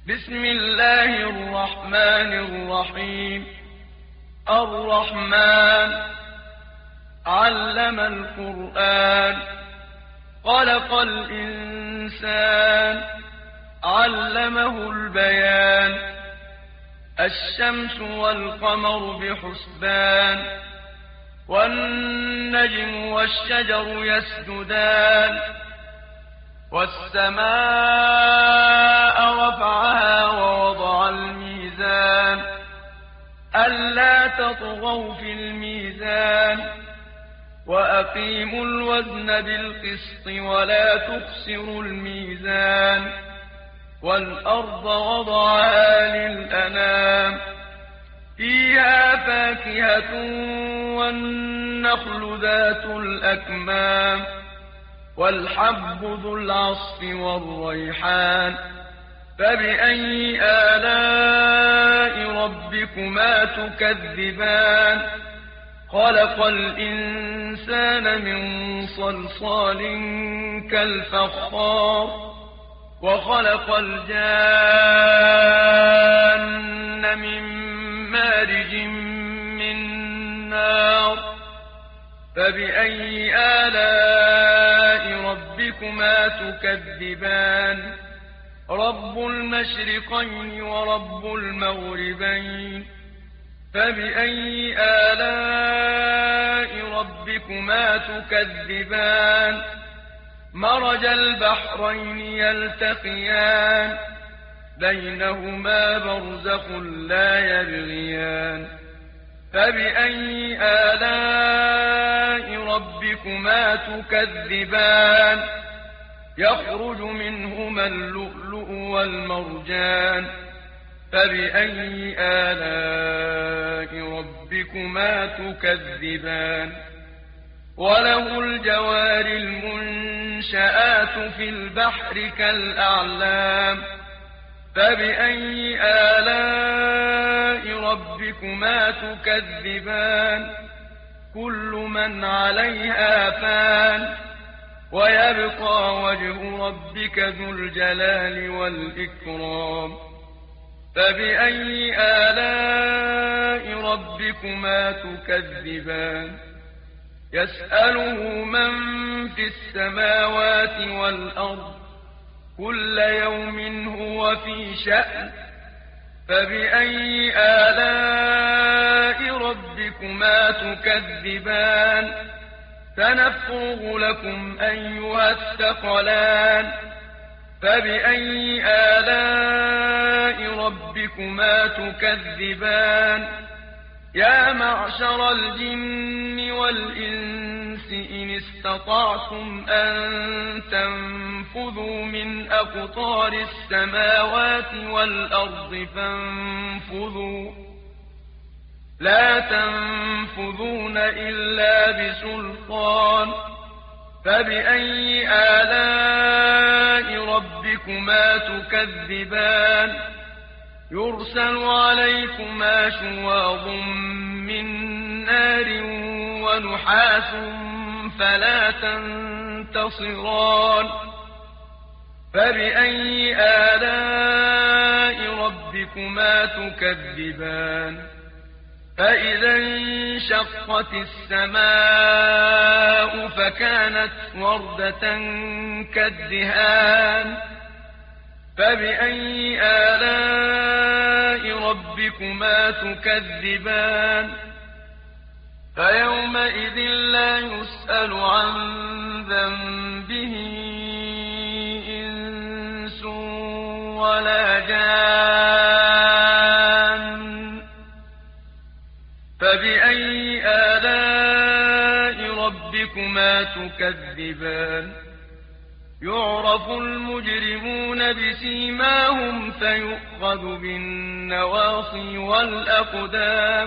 بسم الله الرحمن الرحيم. الرحمن علم القرآن، خلق الإنسان، علمه البيان. الشمس والقمر بحسبان، والنجم والشجر يسجدان. والسماء رفعها ووضع الميزان، ألا تطغوا في الميزان، وأقيموا الوزن بالقسط ولا تخسروا الميزان. والأرض وضعها للأنام، فيها فاكهة والنخل ذات الأكمام، والحب ذو العصف والريحان. فبأي آلاء ربكما تكذبان؟ خلق الإنسان من صلصال كالفخار، وخلق الجان من مارج من نار. فبأي آلاء ربكما تكذبان؟ رب المشرقين ورب المغربين. فبأي آلاء ربكما تكذبان؟ مرج البحرين يلتقيان، بينهما برزخ لا يبغيان. فبأي آلاء ربكما تكذبان؟ يخرج منهما اللؤلؤ والمرجان. فبأي آلاء ربكما تكذبان؟ وله الجوار المنشآت في البحر كالأعلام. فبأي آلاء ربكما تكذبان؟ كل من عليها فان، ويبقى وجه ربك ذو الجلال والإكرام. فبأي آلاء ربكما تكذبان؟ يسأله من في السماوات والأرض، كل يوم هو في شأن. فبأي آلاء ربكما تكذبان؟ سنفرغ لكم أيها الثقلان. فبأي آلاء ربكما تكذبان؟ يا معشر الجن والإنس إن استطعتم أن تنفذوا من أقطار السماوات والأرض فانفذوا، لا تنفذون إلا بسلطان. فبأي آلاء ربكما تكذبان؟ يرسل عليكما شواظ من نار ونحاس فلا تنتصران. فبأي آلاء ربكما تكذبان؟ فإذا انشقت السماء فكانت وردة كالدهان. فبأي آلاء ربكما تكذبان؟ فيومئذ لا يسأل عن ذنبه إنس ولا جان. فبأي آلاء ربكما تكذبان؟ يعرف المجرمون بسيماهم فيؤخذ بالنواصي والأقدام.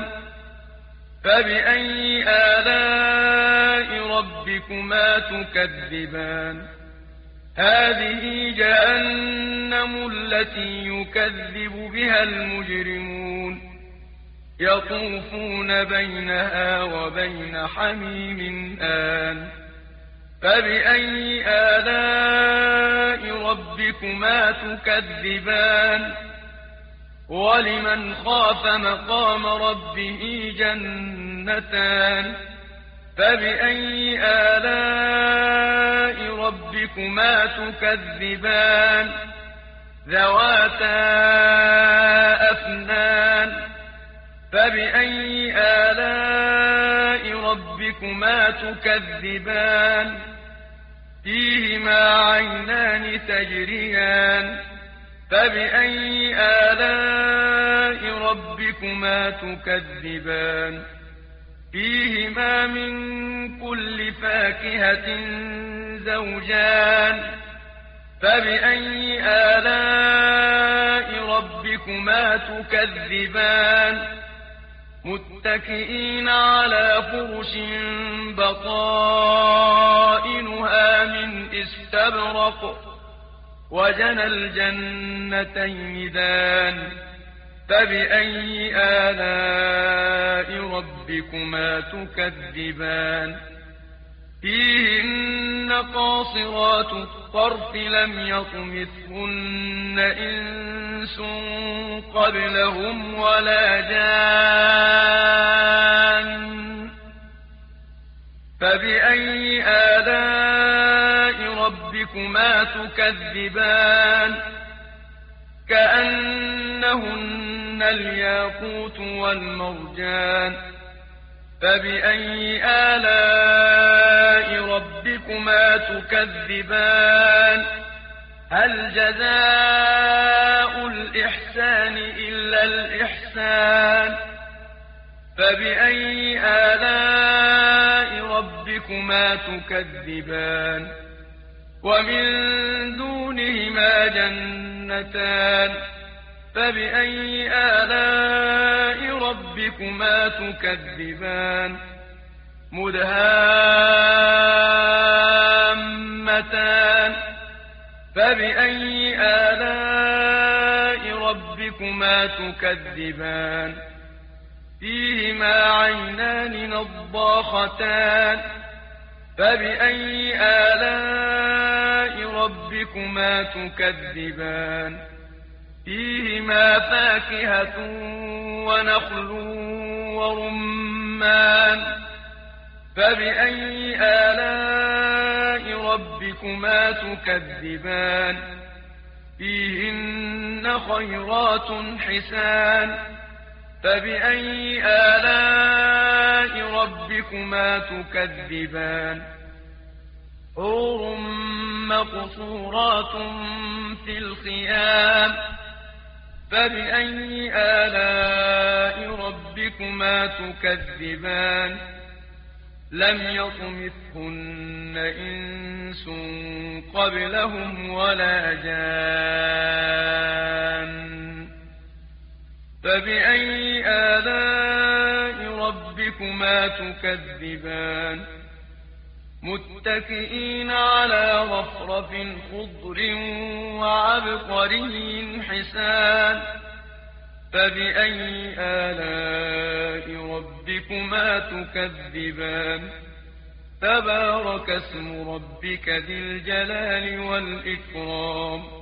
فبأي آلاء ربكما تكذبان؟ هذه جهنم التي يكذب بها المجرمون، يطوفون بينها وبين حميم آن. فبأي آلاء ربكما تكذبان؟ ولمن خاف مقام ربه جنتان فبأي آلاء ربكما تكذبان ذواتا أفنان فبأي آلاء ربكما تكذبان فيهما عينان تجريان فبأي آلاء ربكما تكذبان فيهما من كل فاكهة زوجان فبأي آلاء ربكما تكذبان متكئين على فرش بطائنها من استبرق وجنى الجنتين دان فبأي آلاء ربكما تكذبان فيهن قاصرات الطرف لم يطمثهن إنس قبلهم ولا جان فبأي آلاء ربكما تكذبان كأنهن الياقوت والمرجان فبأي آلاء ربكما تكذبان هل جزاء الإحسان إلا الإحسان فبأي آلاء ربكما تكذبان ومن دونهما جنتان فبأي آلاء ربكما تكذبان مدهامتان فبأي آلاء ربكما تكذبان فيهما عينان نضاختان فبأي آلاء ربكما تكذبان فيهما فاكهة ونخل ورمان فبأي آلاء ربكما تكذبان فيهن خيرات حسان فبأي آلاء ربكما تكذبان حور مقصورات في الخيام فبأي آلاء ربكما تكذبان لم يطمثهن إنس قبلهم ولا جان فبأي آلاء ربكما تكذبان متكئين على رفرف خضر وعبقري حسان فبأي آلاء ربكما تكذبان تبارك اسم ربك ذي الجلال والإكرام